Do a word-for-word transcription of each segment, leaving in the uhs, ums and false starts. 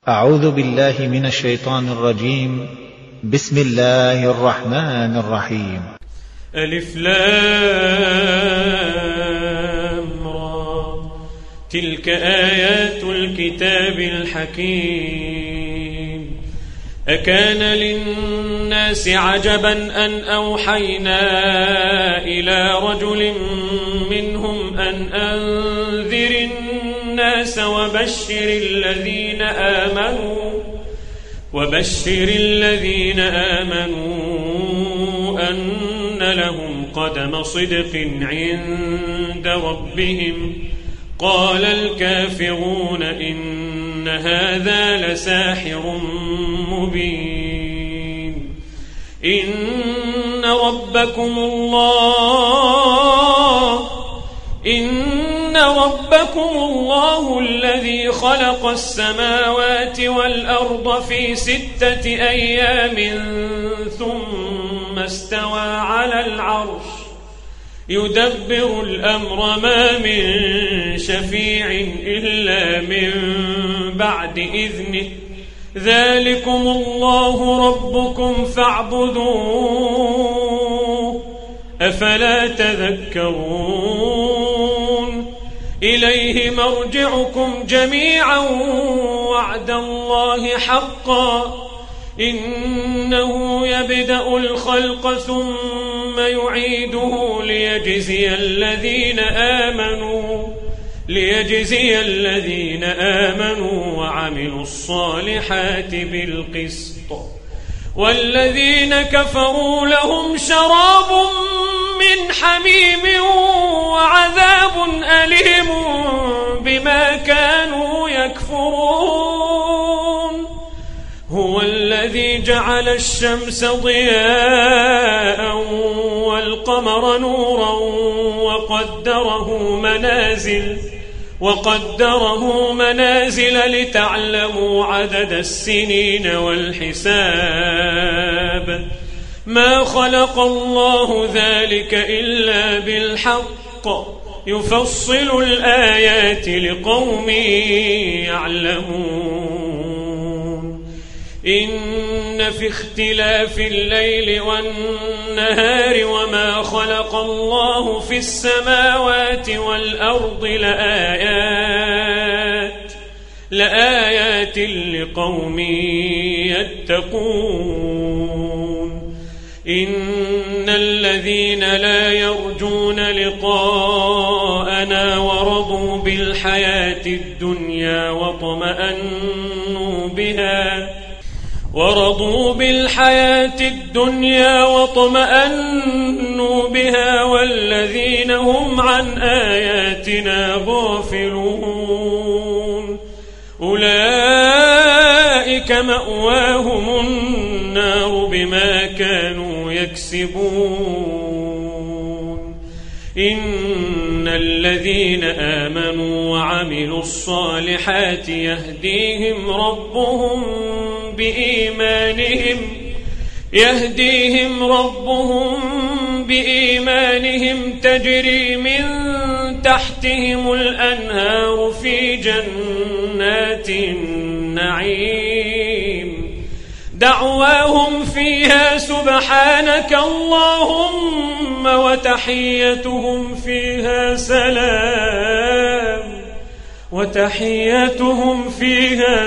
أعوذ بالله من الشيطان الرجيم. بسم الله الرحمن الرحيم. ألف لام را، تلك آيات الكتاب الحكيم. أكان للناس عجبا أن أوحينا إلى رجل منهم أن أنذر الناس وبشر الذين آمنوا وبشر الذين آمنوا أن لهم قدم صدق عند ربهم. قال الكافرون إن هذا لساحر مبين. إن ربكم الله إن ربكم الله الذي خلق السماوات والأرض في ستة أيام ثم استوى على العرش يدبر الأمر ما من شفيع إلا من بعد إذنه. ذلكم الله ربكم فاعبدوه أفلا تذكرون. إليه مرجعكم جميعا وعد الله حقا. إنه يبدأ الخلق ثم يعيده ليجزي الذين آمنوا ليجزي الذين آمنوا وعملوا الصالحات بالقسط. والذين كفروا لهم شراب من حميم وعذاب أليم بما كانوا يكفرون. هو الذي جعل الشمس ضياء والقمر نورا وقدره منازل وقدره منازل لتعلموا عدد السنين والحساب. ما خلق الله ذلك إلا بالحق يفصل الآيات لقوم يعلمون. إن في اختلاف الليل والنهار وما خلق الله في السماوات والأرض لآيات لآيات لقوم يتقون. إن الذين لا يرجون لقاءنا ورضوا بالحياة الدنيا واطمأنوا بها ورضوا بالحياة الدنيا واطمأنوا بها والذين هم عن آياتنا غافلون أولئك مأواهم النار بما كانوا يكسبون. إن الذين آمنوا وعملوا الصالحات يهديهم ربهم بإيمانهم يهديهم ربهم بإيمانهم تجري من تحتهم الأنهار في جنات النعيم. دعواهم فيها سبحانك اللهم وتحيتهم فيها سلام وتحيتهم فيها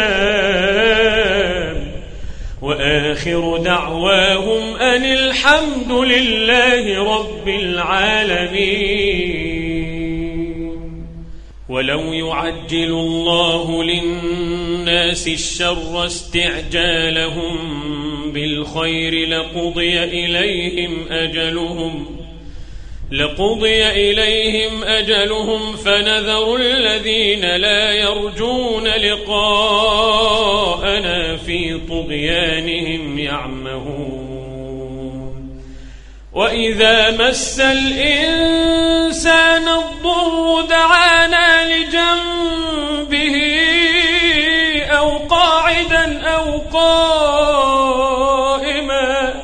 سلام وآخر دعواهم أن الحمد لله رب العالمين. ولو يعجل الله للناس الشر استعجالهم بالخير لقضي إليهم أجلهم لقضي إليهم أجلهم فنذر الذين لا يرجون لقاءنا في طغيانهم يعمهون. وإذا مس الإنسان الضر دعانا لجنبه أو قاعدا أو قائما.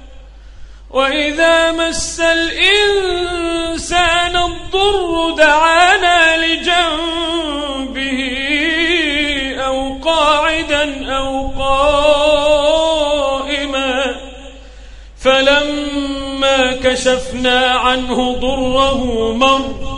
وإذا مس الإنسان الضر دعانا لجنبه أو قائما قاعدا أو قائما فلما كشفنا عنه ضره مر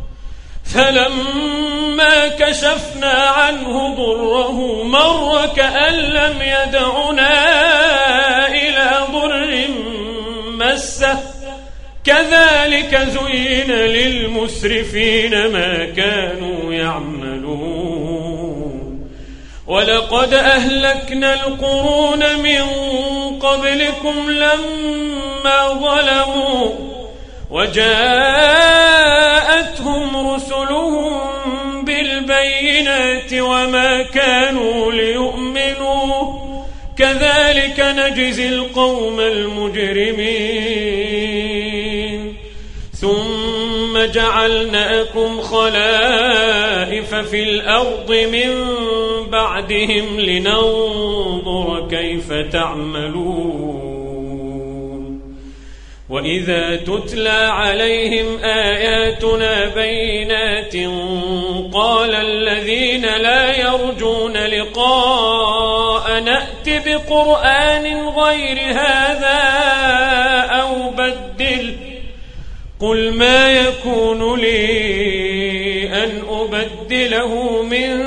فلما كشفنا عنه ضره مر كأن لم يدعنا إلى ضر مسه كذلك زين للمسرفين ما كانوا يعملون ولقد أهلكنا القرون من قبلكم لما ظلموا وجاءتهم رسلهم بالبينات وما كانوا ليؤمنوا كذلك نجزي القوم المجرمين ثم جعلناكم خلائف في الأرض من بعدهم لننظر كيف تعملون وإذا تتلى عليهم آياتنا بينات قال الذين لا يرجون لقاء نأت بقرآن غير هذا أو بدل قل ما يكون لي أن أبدله من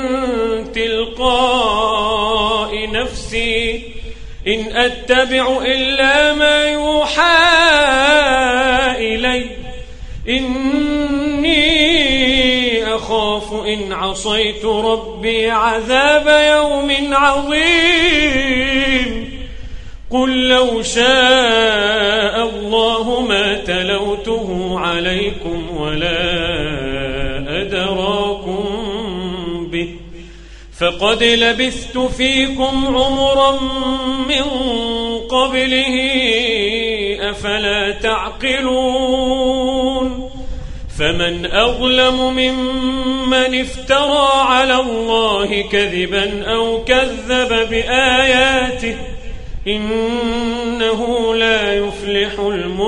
تلقاء نفسي إن أتبع إلا ما يوحى إلي إني أخاف إن عصيت ربي عذاب يوم عظيم قل لو شاء الله ما تلوته عليكم ولا أدراكم به فقد لبثت فيكم عمرا من قبله أفلا تعقلون فمن أظلم ممن افترى على الله كذبا أو كذب بآياته إنه لا يفلح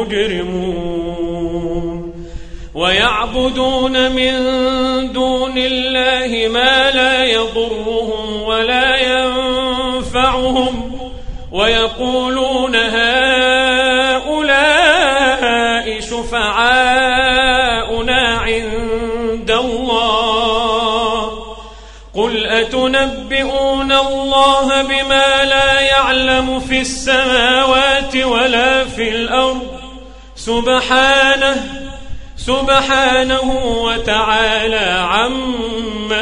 المجرمون ويعبدون من دون الله ما لا يضرهم ولا ينفعهم ويقولون هؤلاء شفعاؤنا عند الله قل أتنبئون الله بما لا يعلم في السماوات ولا في الأرض سبحانه سبحانه وتعالى عما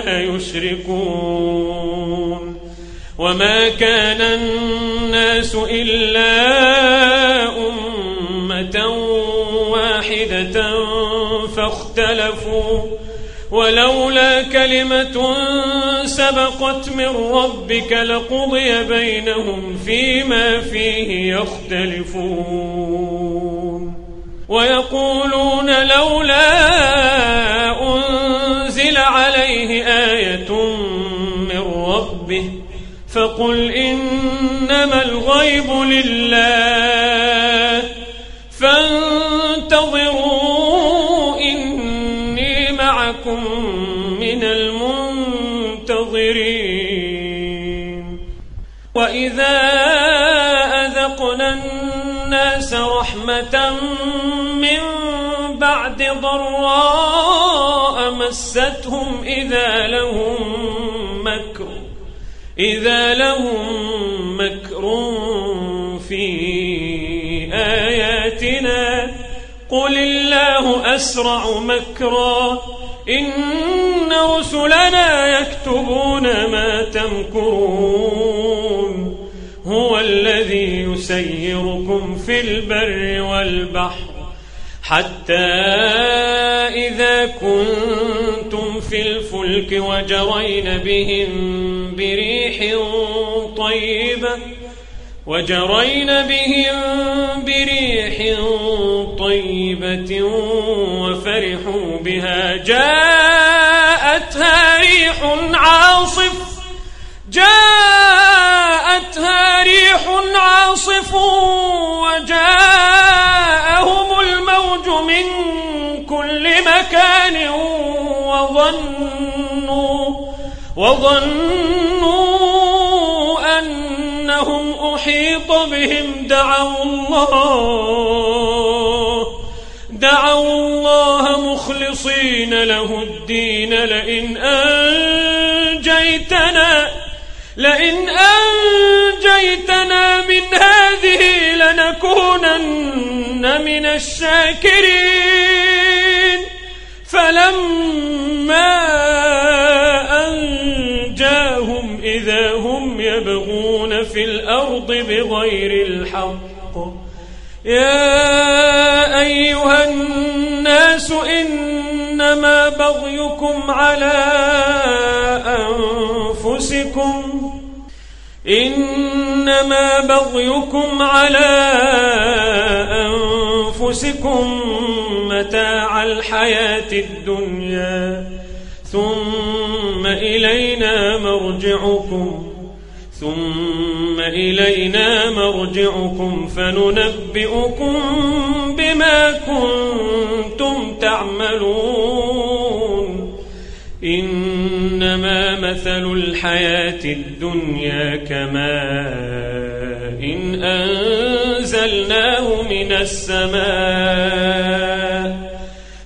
يشركون وما كان الناس إلا أمة واحدة فاختلفوا ولولا كلمة سبقت من ربك لقضي بينهم فيما فيه يختلفون ويقولون لولا أنزل عليه آية من ربه فقل إنما الغيب لله فانتظروا إني معكم من المنتظرين وإذا أذقنا الناس رحمة من بعد ضراء مستهم إذا لهم مكر إذا لهم مكر في آياتنا قل الله أسرع مكرا إن رسلنا يكتبون ما تمكرون هو الذي يسيركم في البر والبحر حتى إذا كنتم في الفلك وجرين بهم بريح طيبة وجرين بهم بريح طيبة وفرحوا بها جاءتها ريح عاصف جاءتها ريح عاصف وجاءهم الموج من كل مكان وظنوا وظنوا قومهم دعوا الله دعوا الله مخلصين له الدين لئن أنجيتنا لئن أنجيتنا من هذه لنكونن من الشاكرين فلما أنجاهم إذا هم يبغون في الأرض بغير الحق يا أيها الناس إنما بغيكم على أنفسكم إنما بغيكم على أنفسكم متاع الحياة الدنيا ثم إلينا مرجعكم ثم إلينا مرجعكم فننبئكم بما كنتم تعملون إنما مثل الحياة الدنيا كماء إن أنزلناه من السماء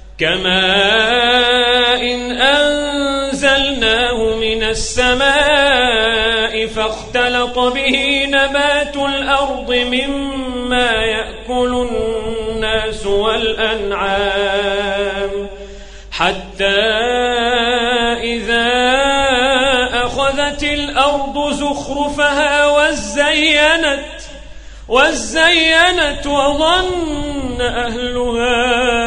كماء إن أنزلناه من السماء فاختلط به نبات الأرض مما يأكل الناس والأنعام حتى إذا أخذت الأرض زخرفها وزينت وزينت وظن أهلها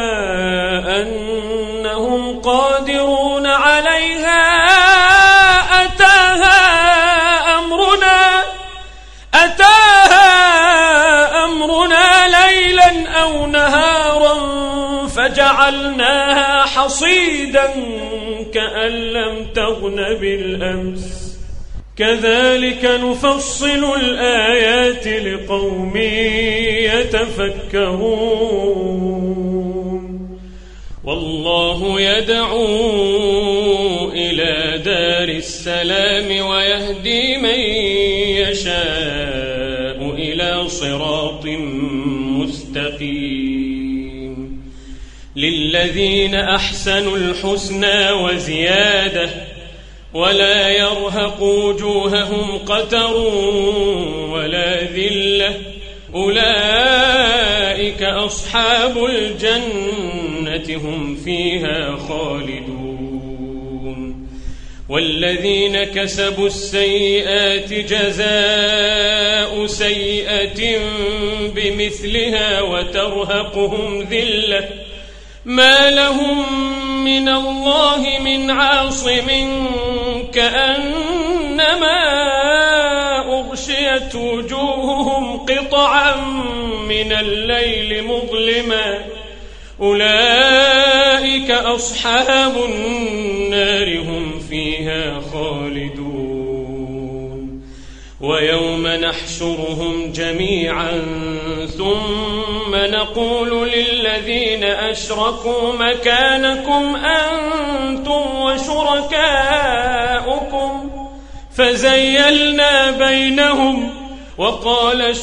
أنهم قادرون عليها أتاها أمرنا أتاها أمرنا ليلا أو نهارا فجعلناها حصيدا كأن لم تغن بالأمس كذلك نفصل الآيات لقوم يتفكرون والله يدعو إلى دار السلام ويهدي من يشاء إلى صراط مستقيم للذين أحسنوا الحسنى وزيادة ولا يرهق وجوههم قتر ولا ذلة أولئك أصحاب الجنة هم فيها خالدون والذين كسبوا السيئات جزاء سيئة بمثلها وترهقهم ذلة ما لهم من الله من عاصم كأنما أغشيت وجوههم قطعا من الليل مظلما أولئك أصحاب النار هم فيها خالدون ويوم نحشرهم جميعا ثم نقول للذين أشركوا مكانكم أنتم وشركاؤكم فزيلنا بينهم وقال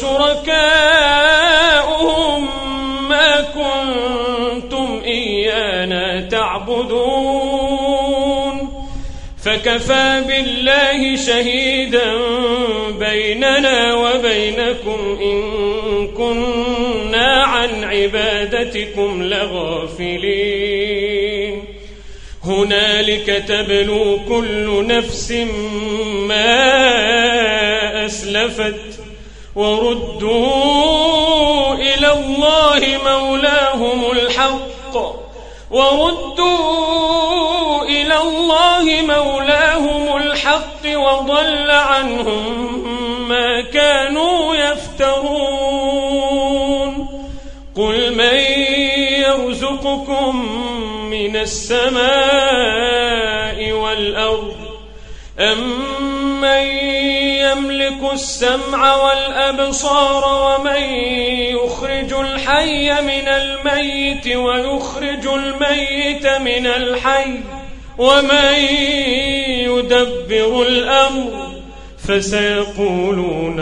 شركاؤهم ما كنتم إيانا تعبدون فكفى بالله شهيدا بيننا وبينكم إن كنا عن عبادتكم لغافلين هنالك تبلو كل نفس ما أسلفت وردوا إلى الله مولاهم الحق وردوا إلى الله مولاهم الحق وضل عنهم ما كانوا يفترون قل من يرزقكم من السماء والأرض أمن يملك السمع والأبصار ومن يخرج الحي من الميت ويخرج الميت من الحي ومن يدبر الأمر فسيقولون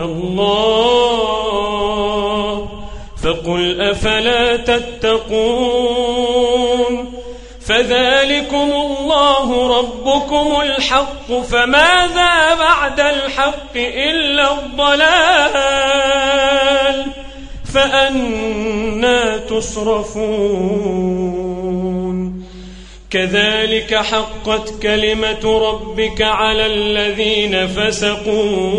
الله فقل أفلا تتقون فذلكم الله ربكم الحق فماذا بعد الحق إلا الضلال فأنى تصرفون كذلك حقت كلمة ربك على الذين فسقوا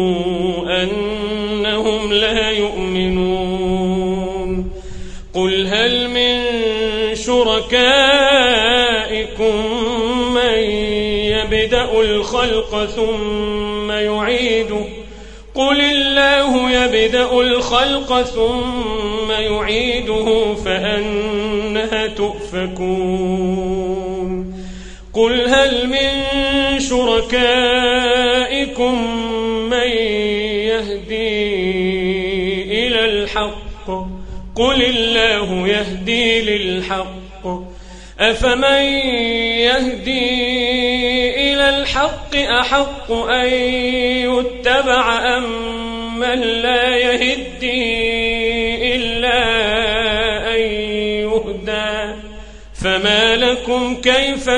أنهم لا يؤمنون قل هل من شركائكم من يبدأ الخلق ثم يعيده قل الله يبدأ الخلق ثم يعيده فأنى تؤفكون قل هل من شركائكم من يهدي إلى الحق قل الله يهدي للحق أفمن يهدي إلى الحق أحق أن يتبع أم من لا يهدي إلا أن يهدى فما لكم كيف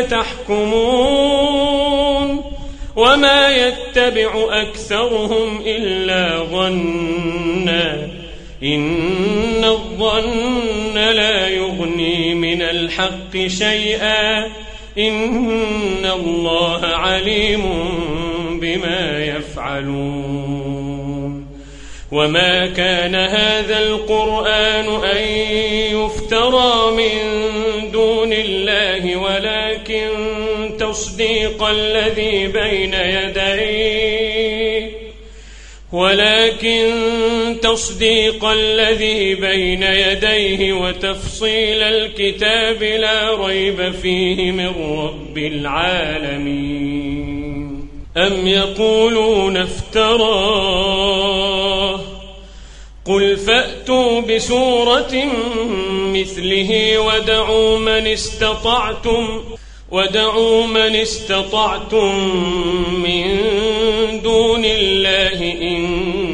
تحكمون وما يتبع أكثرهم إلا ظنا إن الظن لا يغني من الحق شيئا إن الله عليم بما يفعلون وما كان هذا القرآن أن يفترى من دون الله ولكن تصديق الذي بين يديه ولكن تصديق الذي بين يديه وتفصيل الكتاب لا ريب فيه من رب العالمين أم يقولون افتراه قل فأتوا بسورة مثله ودعوا من استطعتم ودعوا من استطعتم من دون الله إن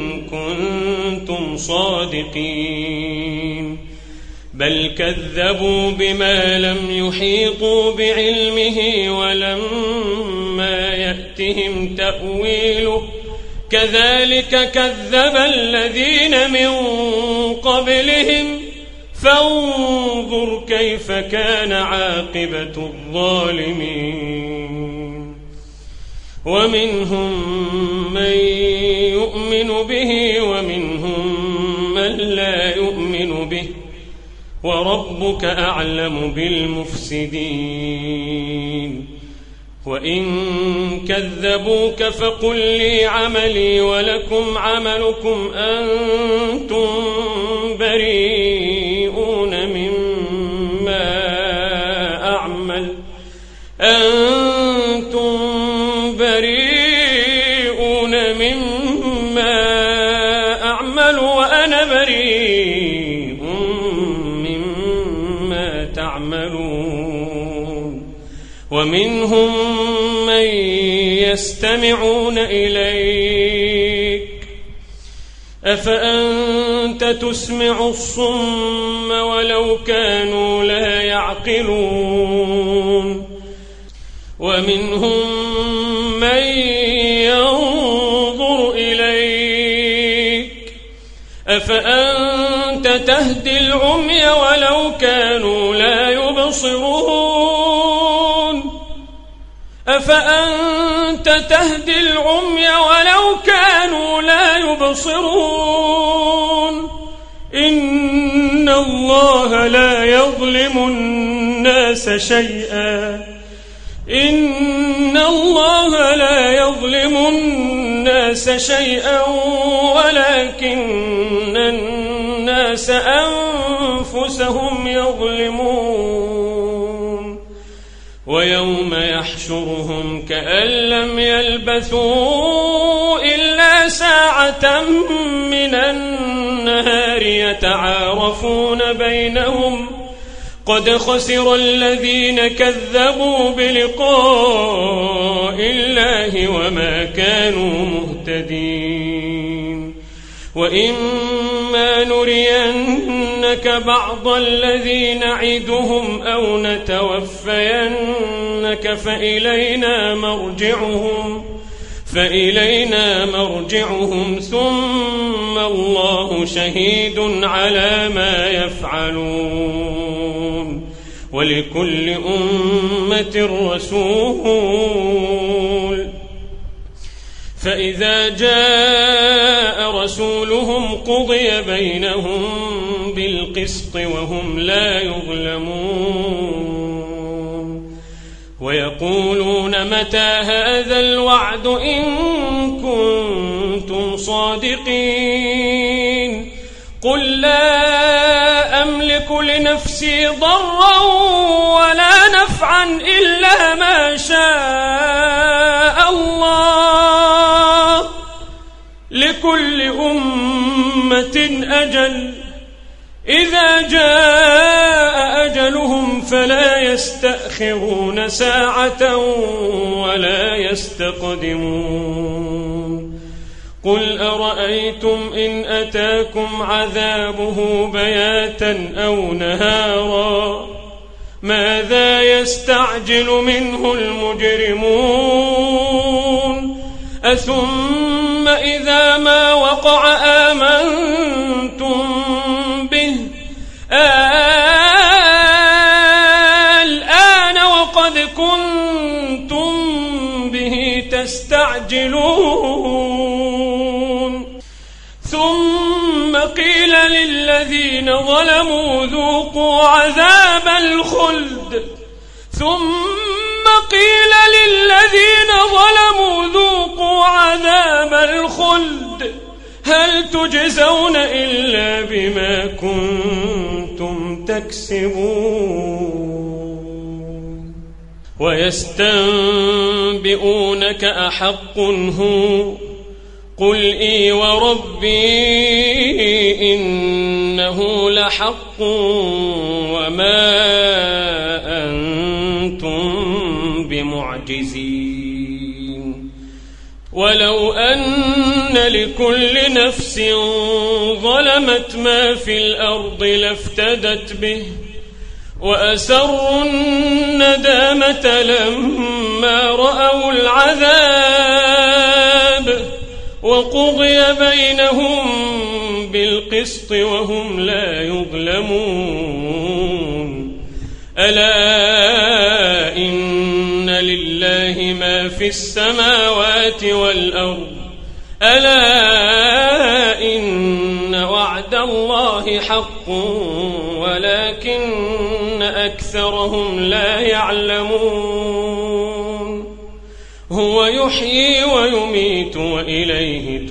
كنتم صادقين بل كذبوا بما لم يحيطوا بعلمه ولما يأتهم تأويله كذلك كذب الذين من قبلهم فانظر كيف كان عاقبة الظالمين ومنهم من يؤمن به ومنهم من لا يؤمن به وربك أعلم بالمفسدين وإن كذبوك فقل لي عملي ولكم عملكم أنتم بريئون مما أعمل أنتم بريئون مما أعمل وأنا بريء مما تعملون ومنهم من يستمعون إليك أفأنت تسمع الصم ولو كانوا لا يعقلون ومنهم من ينظر إليك أفأنت تهدي العمي ولو كانوا لا يبصرون أفأنت تهدي العمي ولو كانوا لا يبصرون إن الله لا يظلم الناس شيئا إن الله لا يظلم الناس شيئا ولكن الناس أنفسهم يظلمون ويوم يحشرهم كأن لم يلبثوا إلا ساعة من النهار يتعارفون بينهم قد خسر الذين كذبوا بلقاء الله وما كانوا مهتدين وإما نرينك بعض الذي نعدهم أو نتوفينك فإلينا مرجعهم فإلينا مرجعهم ثم الله شهيد على ما يفعلون ولكل أمة رسول فإذا جاء رسولهم قضي بينهم بالقسط وهم لا يظلمون ويقولون متى هذا الوعد إن كنتم صادقين قل لا أملك لنفسي ضرا ولا نفعا إلا ما شاء الله لكل أمة أجل إذا جاء أجلهم فلا يستأخرون ساعة ولا يستقدمون قل أرأيتم إن أتاكم عذابه بياتا أو نهارا ماذا يستعجل منه المجرمون أثم إذا ما وقع آمنتم به الآن وقد كنتم به تستعجلون ثم قيل للذين ظلموا ذوقوا عذاب الخلد ثم قيل للذين ظلموا ذوقوا عذاب الخلد هل تجزون إلا بما كنتم تكسبون ويستنبئونك أحق هو قل إي وربي إنه لحق وما أنتم بمعجزين ولو أن لكل نفس ظلمت ما في الأرض لافتدت به وأسروا الندامة لما رأوا العذاب وقضي بينهم بالقسط وهم لا يظلمون ألا إن لله ما في السماوات والأرض ألا إن وعد الله حق ولكن أكثرهم لا يعلمون هو يحيي ويميت وإليه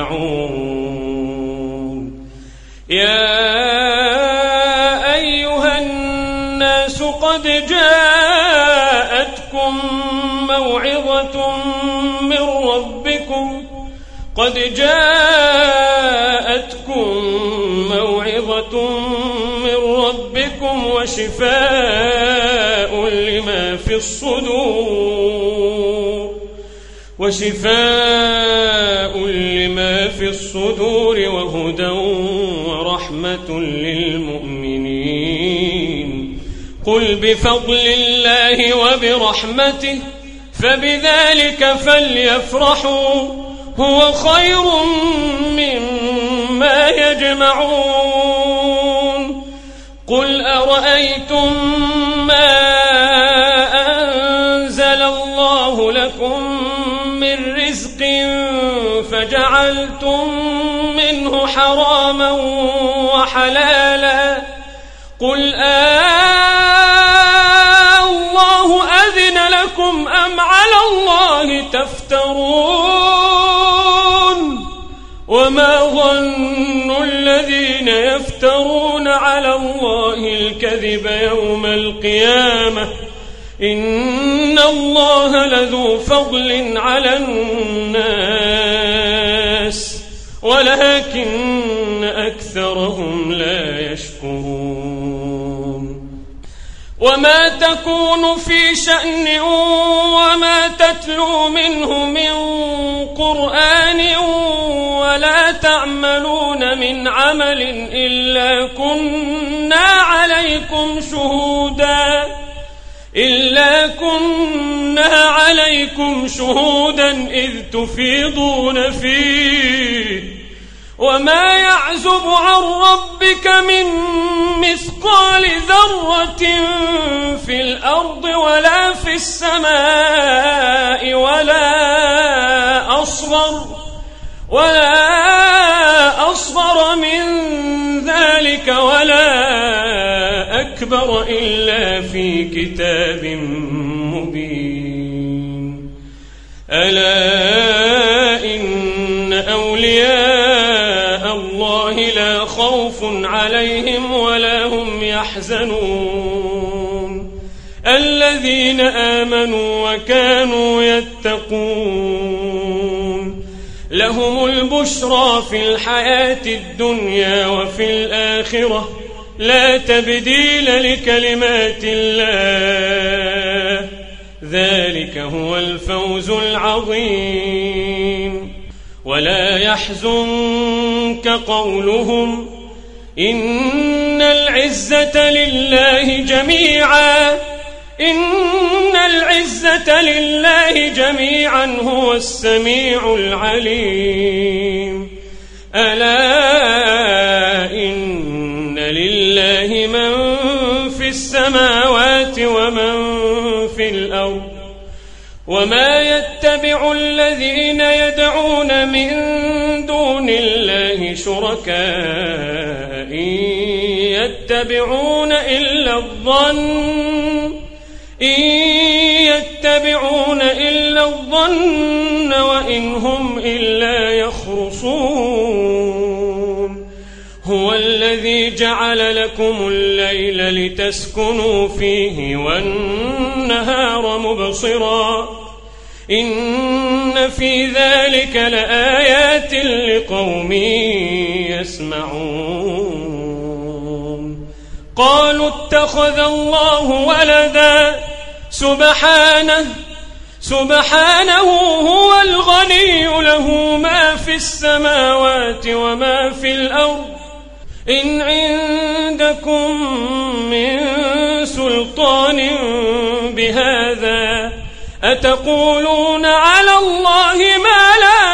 ترجعون يا أيها الناس قد جاءتكم موعظة من ربكم قد جاءتكم موعظة من ربكم وشفاء لما في الصدور وشفاء لما في الصدور وهدى ورحمة للمؤمنين قل بفضل الله وبرحمته فبذلك فليفرحوا هو خير مما يجمعون قل أرأيتم ما أنزل الله لكم من رزق فجعلتم منه حراما وحلالا قل آه الله أذن لكم أم على الله تفترون وما ظن الذين يفترون على الله الكذب يوم القيامة إن الله لذو فضل على الناس ولكن أكثرهم لا يشكرون وما تكون في شأن وما تتلو منه من قرآن ولا تعملون من عمل إلا كنا عليكم شهودا إلا كنا عليكم شهودا إذ تفيضون فيه وما يعزب عن ربك من مثقال ذرة في الأرض ولا في السماء ولا أصغر ولا أصغر من ذلك ولا أكبر إلا في كتاب مبين. ألا إن أولياء الله لا خوف عليهم ولا هم يحزنون الذين آمنوا وكانوا يتقون لهم البشرى في الحياة الدنيا وفي الآخرة لا تبديل لكلمات الله ذلك هو الفوز العظيم. ولا يحزنك قولهم إن العزة لله جميعا إن العزة لله جميعا هو السميع العليم. ألا إن لله من في السماوات ومن في الأرض وما يتبع الذين يدعون من دون الله شركاء إن يتبعون إلا الظن إن يتبعون إلا الظن وإن هم إلا يخرصون. هو الذي جعل لكم الليل لتسكنوا فيه والنهار مبصرا إن في ذلك لآيات لقوم يسمعون. قالوا اتخذ الله ولدا سبحانه سبحانه هو الغني له ما في السماوات وما في الأرض إن عندكم من سلطان بهذا أتقولون على الله ما لا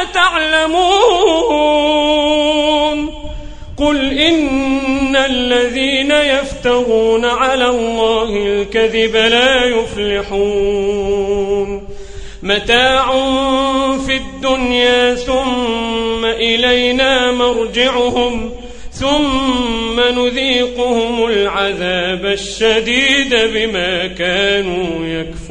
تعلمون. قل إن الذين يفترون على الله الكذب لا يفلحون. متاع في الدنيا ثم إلينا مرجعهم ثم نذيقهم العذاب الشديد بما كانوا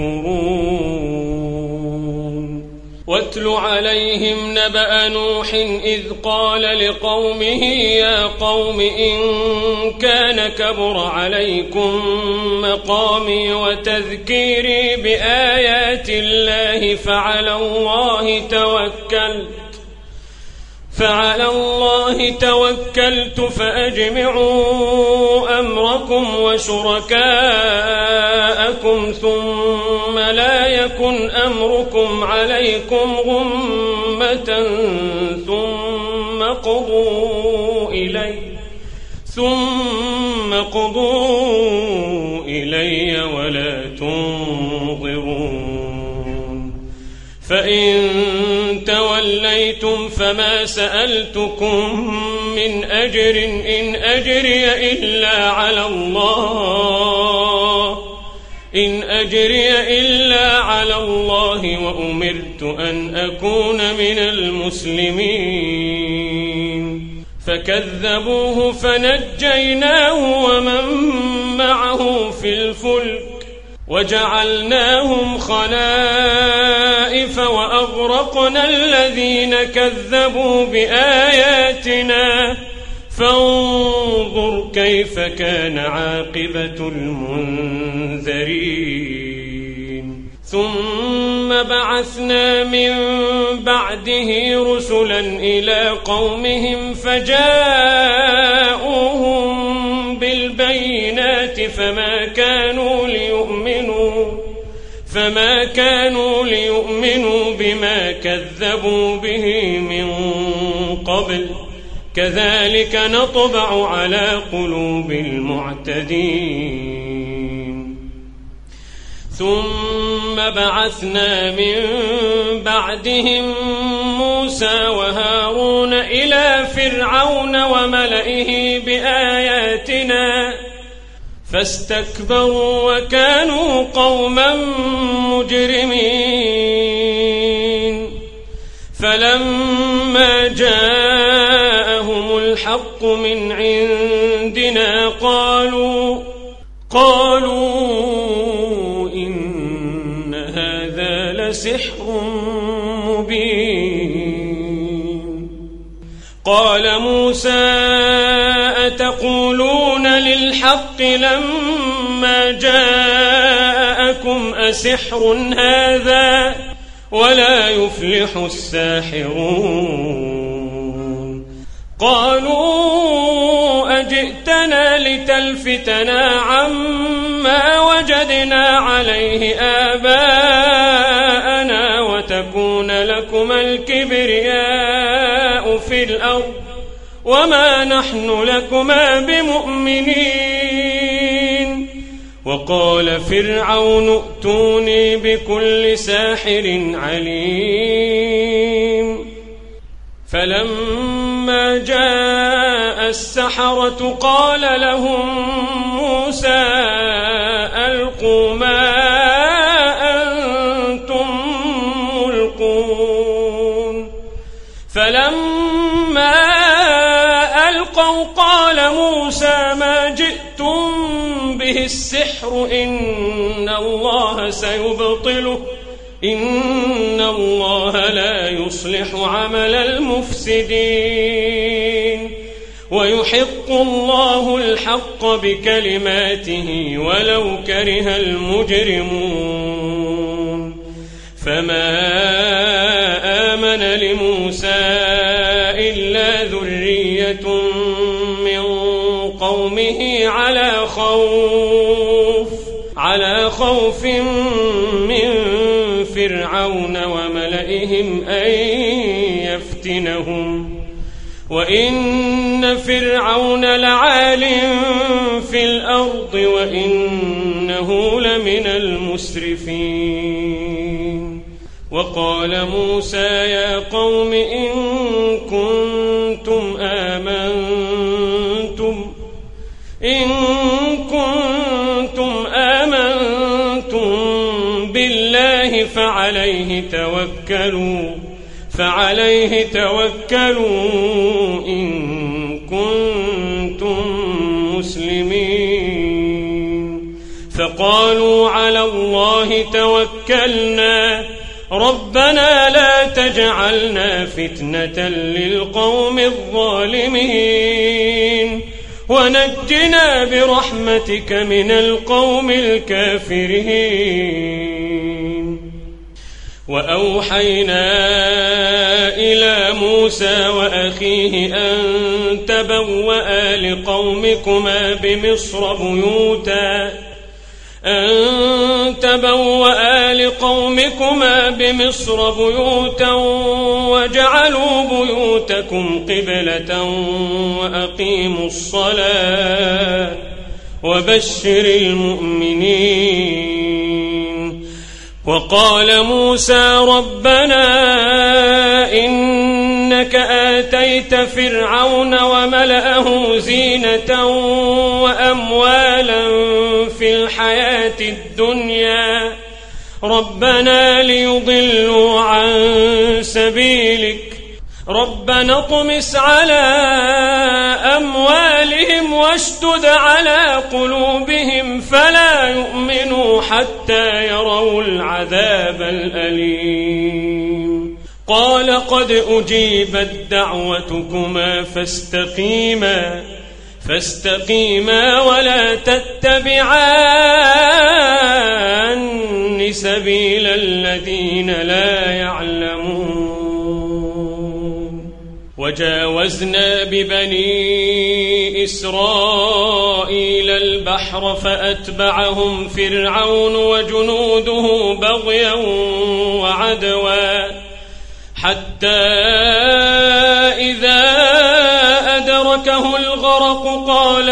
يكفرون. واتل عليهم نبأ نوح إذ قال لقومه يا قوم إن كان كبر عليكم مقامي وتذكيري بآيات الله فعلى الله توكلت فعلى الله توكلت فأجمعوا أمركم وشركاءكم ثم لا يكن أمركم عليكم غمة ثم قضوا إلي ثم قضوا إلي ولا تنظرون. فإن توليتم فما سألتكم من أجر إن أجري إلا على الله إن أجري إلا على الله وأمرت أن أكون من المسلمين. فكذبوه فنجيناه ومن معه في الفلك وجعلناهم خلائف وأغرقنا الذين كذبوا بآياتنا فانظر كيف كان عاقبة المنذرين. ثم بعثنا من بعده رسلا إلى قومهم فجاءوهم بالله بالبينات فما كانوا ليؤمنوا فما كانوا ليؤمنوا بما كذبوا به من قبل كذلك نطبع على قلوب المعتدين ثم بعثنا من بعدهم موسى وهارون إلى فرعون وملئه بآياتنا فاستكبروا وكانوا قوما مجرمين فلما جاءهم الحق من عندنا قالوا قالوا إن هذا لسحر مبين قال موسى أتقولون للحق لما جاءكم أسحر هذا ولا يفلح الساحرون قالوا أجئتنا لتلفتنا عما وجدنا عليه آباءنا وتكون لكما الكبرياء في الأرض وما نحن لكما بمؤمنين وقال فرعون ائتوني بكل ساحر عليم فلما جاء السحرة قال لهم موسى ألقوا ما أنتم ملقون فلما ألقوا قال موسى ما جئتم به السحر إن الله سيبطله إن الله لا يصلح عمل المفسدين ويحق الله الحق بكلماته ولو كره المجرمون فما آمن لموسى إلا ذرية من قومه على خوف على خوف من فرعون وملئهم أن يفتنهم وإن فرعون لعال في الأرض وإنه لمن المسرفين وقال موسى يا قوم إن كنتم آمنتم إن كنتم آمنتم بالله فعليه توكلوا فعليه توكلوا إن كنتم مسلمين فقالوا على الله توكلنا ربنا لا تجعلنا فتنة للقوم الظالمين ونجنا برحمتك من القوم الكافرين وأوحينا إلى موسى وأخيه أن تبوأ لقومكما بمصر بيوتا أن تبوأ لقومكما بمصر بيوتا وجعلوا بيوتكم قبلة وأقيموا الصلاة وبشر المؤمنين وقال موسى ربنا إنك آتيت فرعون وملأه زينة وأموالا في الحياة الدنيا ربنا ليضلوا عن سبيلك ربنا اطمس على أموالهم واشدد على قلوبهم فلا يؤمنوا حتى يروا العذاب الأليم قال قد أجيبت دعوتكما فاستقيما فاستقيما ولا تتبعان سبيل الذين لا يعلمون وجاوزنا ببني إسرائيل البحر فأتبعهم فرعون وجنوده بغيا وعدوا حتى إذا أدركه الغرق قال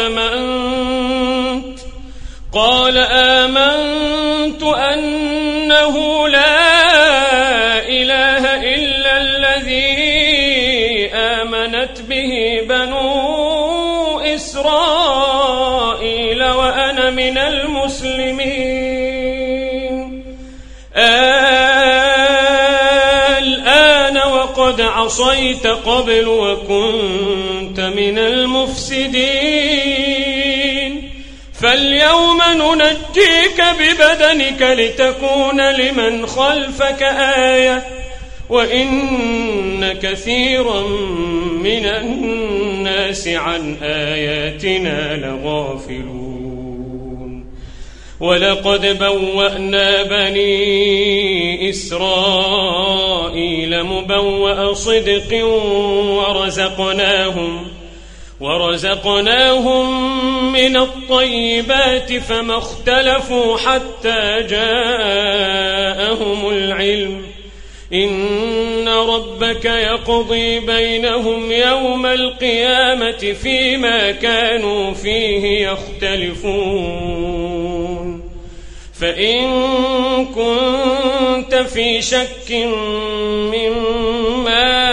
آمنت قال آمنت أنه لا إله إلا الذي آمنت به بنو إسرائيل وأنا من المسلمين. الآن وقد عصيت قبل وكنت من المفسدين فاليوم ننجيك ببدنك لتكون لمن خلفك آية وإن كثيرا من الناس عن آياتنا لغافلون. ولقد بوأنا بني إسرائيل مبوأ صدق ورزقناهم ورزقناهم من الطيبات فما اختلفوا حتى جاءهم العلم إن ربك يقضي بينهم يوم القيامة فيما كانوا فيه يختلفون. فإن كنت في شك مما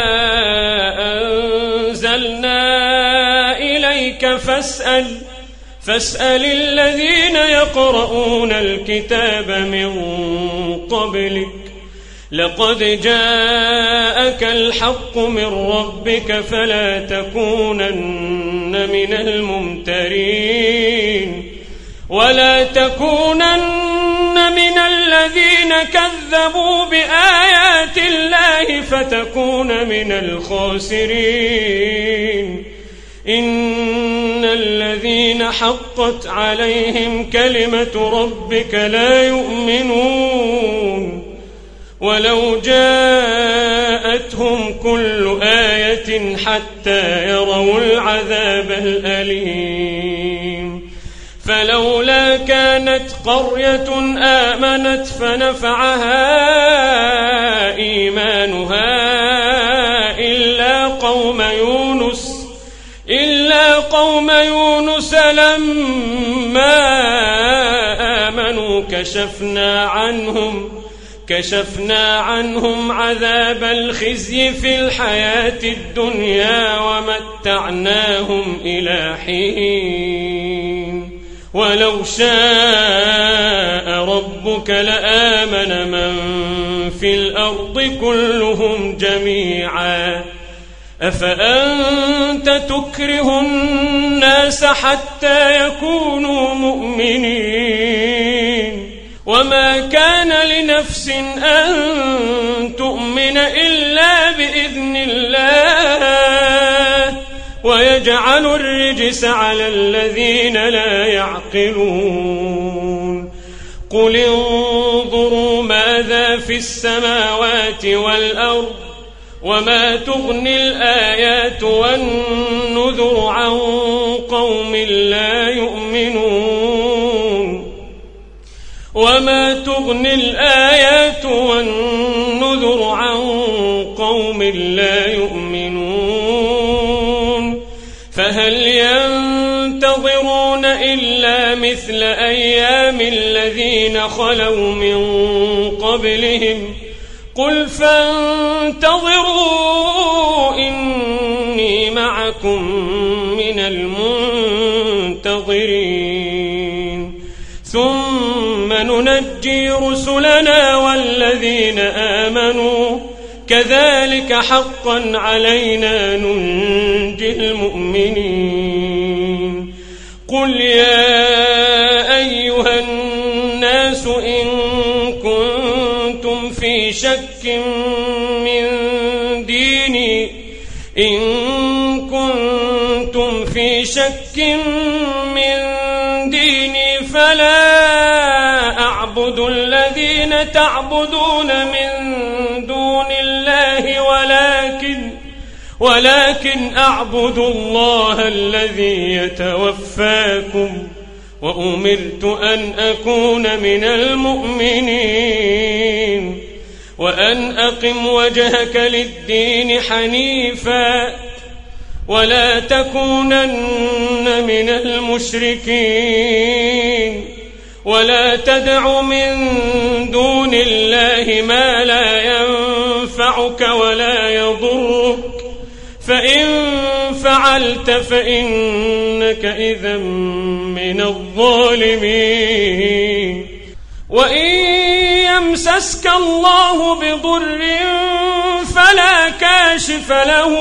أنزلنا إليك فاسأل فاسأل الذين يقرؤون الكتاب من قبلك لقد جاءك الحق من ربك فلا تكونن من الممترين ولا تكونن من الذين كذبوا بآيات الله فتكون من الخاسرين. إن الذين حقت عليهم كلمة ربك لا يؤمنون ولو جاءتهم كل آية حتى يروا العذاب الأليم. فلولا كانت قرية آمنت فنفعها إيمانها إلا قوم يونس إلا قوم يونس لما آمنوا كشفنا عنهم كشفنا عنهم عذاب الخزي في الحياة الدنيا ومتعناهم إلى حين. ولو شاء ربك لآمن من في الأرض كلهم جميعا أفأنت تكره الناس حتى يكونوا مؤمنين وما كان لنفس أن تؤمن إلا بإذن الله ويجعل الرجس على الذين لا يعقلون. قل انظروا ماذا في السماوات والأرض وما تغني الآيات والنذر عن قوم لا يؤمنون وما تغني الآيات والنذر عن قوم لا يؤمنون. فهل ينتظرون إلا مثل أيام الذين خلوا من قبلهم قل فانتظروا إني معكم من المنتظرين ثم ننجي رسلنا والذين آمنوا كذلك حقا علينا ننجي المؤمنين. قل يا أيها الناس إن كنتم في شك من ديني إن كنتم في شك من ديني فلا أعبد الذين تعبدون من دون الله ولكن ولكن أعبد الله الذي يتوفاكم وأمرت أن أكون من المؤمنين وأن أقم وجهك للدين حنيفا ولا تكونن من المشركين ولا تدع من دون الله ما لا ينفعك ولا يضرك فإن فعلت فإنك إذا من الظالمين وإن يمسسك الله بضر فلا كاشف له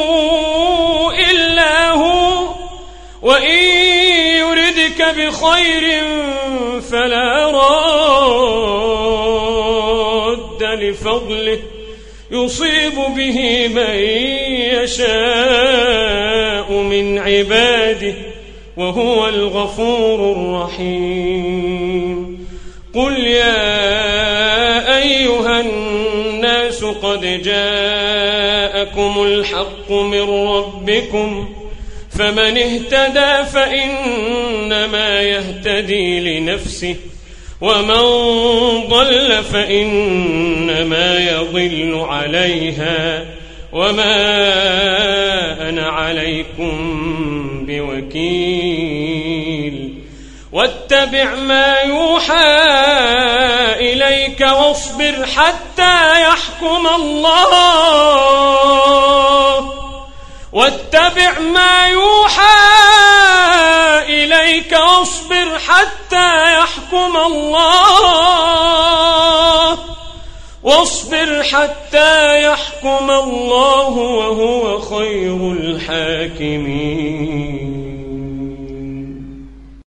إلا هو وإن يردك بخير فلا راد لفضله يصيب به من يشاء من عباده وهو الغفور الرحيم قل يا أيها الناس قد جاءكم الحق من ربكم فمن اهتدى فإنما يهتدي لنفسه ومن ضل فإنما يضل عليها وما أنا عليكم بوكيل واتبع ما يوحى إليك واصبر حتى يحكم الله واتبع ما يوحى إليك واصبر حتى يحكم الله واصبر حتى يحكم الله وهو خير الحاكمين.